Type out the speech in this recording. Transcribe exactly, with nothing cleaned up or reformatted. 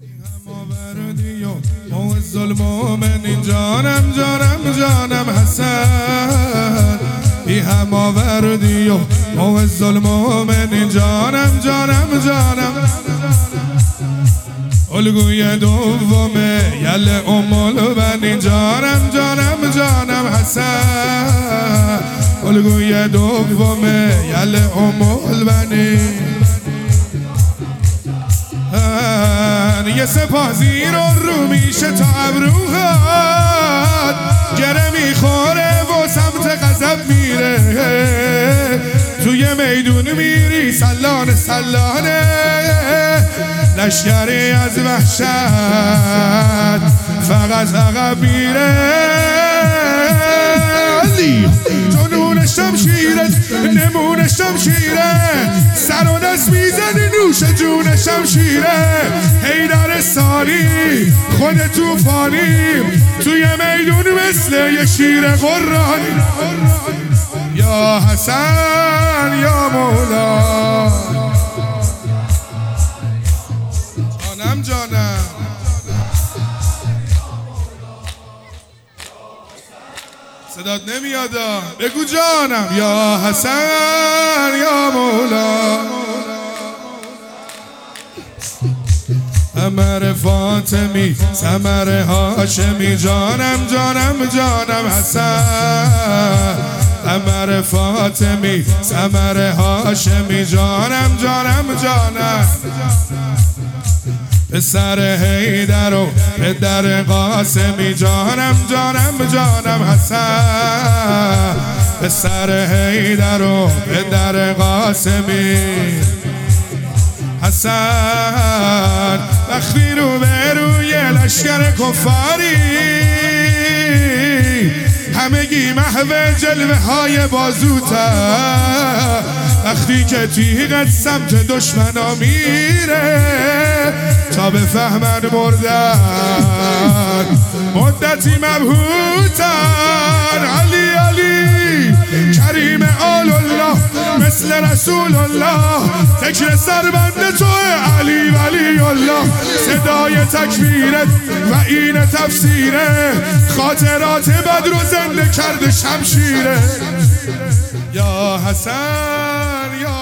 آوردی و معز المؤمنین جانم جانم جانم حسن بی هم آوردی و معز المؤمنین جانم جانم جانم الگوی دومه یل ام البنین جانم جانم جانم حسن الگوی دومه یل ام البنین یه سپاهی رو رو میشه تا ابروهات گره میخوره و سمت غضب میره توی میدون میری سلانه سلانه لشکری از وحشت فقط عقب میره علی جنون شمشیرت نمون شمشیره سر و دست میزنی نوش جون شمشیره حیدر ثانی خود توفانی توی میدون مثل یه شیر قرانی یا حسن یا مولا جانم جانم صدات نمیادا بگو جانم یا حسن یا مولا عمر فاطمی ثمر هاشمی جانم جانم جانم حسن عمر فاطمی ثمر هاشمی جانم جانم جانم پسر حیدر و پدر قاسمی جانم جانم جانم حسن پسر حیدر و پدر قاسمی حسن وقتی رو به روی لشکر کفاری همگی محو جلوه های بازوتر وقتی که تیغت سمت دشمنا میره تا بفهمن مردن مدتی مبهوتن علی علی کریم آل الله مثل رسول الله تکر سربند تو علی ولی الله صدای تکبیرت و این تفسیره خاطرات بدر رو زنده کرده شمشیره یا حسن یا